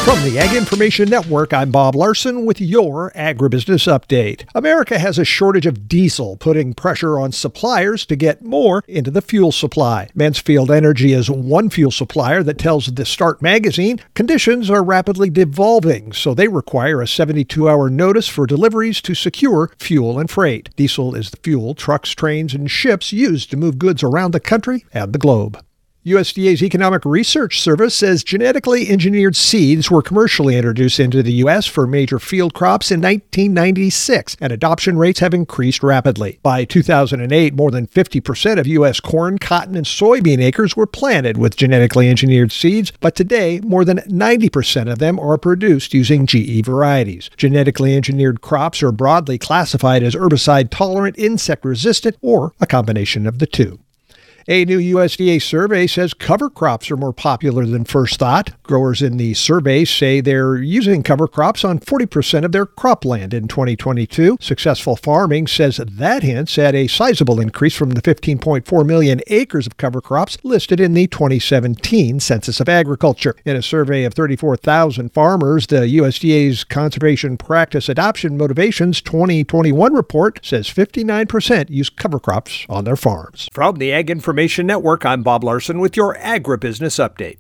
From the Ag Information Network, I'm Bob Larson with your Agribusiness Update. America has a shortage of diesel, putting pressure on suppliers to get more into the fuel supply. Mansfield Energy is one fuel supplier that tells The Start magazine conditions are rapidly devolving, so they require a 72-hour notice for deliveries to secure fuel and freight. Diesel is the fuel trucks, trains, and ships use to move goods around the country and the globe. USDA's Economic Research Service says genetically engineered seeds were commercially introduced into the U.S. for major field crops in 1996, and adoption rates have increased rapidly. By 2008, more than 50% of U.S. corn, cotton, and soybean acres were planted with genetically engineered seeds, but today, more than 90% of them are produced using GE varieties. Genetically engineered crops are broadly classified as herbicide-tolerant, insect-resistant, or a combination of the two. A new USDA survey says cover crops are more popular than first thought. Growers in the survey say they're using cover crops on 40% of their cropland in 2022. Successful Farming says that hints at a sizable increase from the 15.4 million acres of cover crops listed in the 2017 Census of Agriculture. In a survey of 34,000 farmers, the USDA's Conservation Practice Adoption Motivations 2021 report says 59% use cover crops on their farms. From the Ag Information Network, I'm Bob Larson with your Agribusiness Update.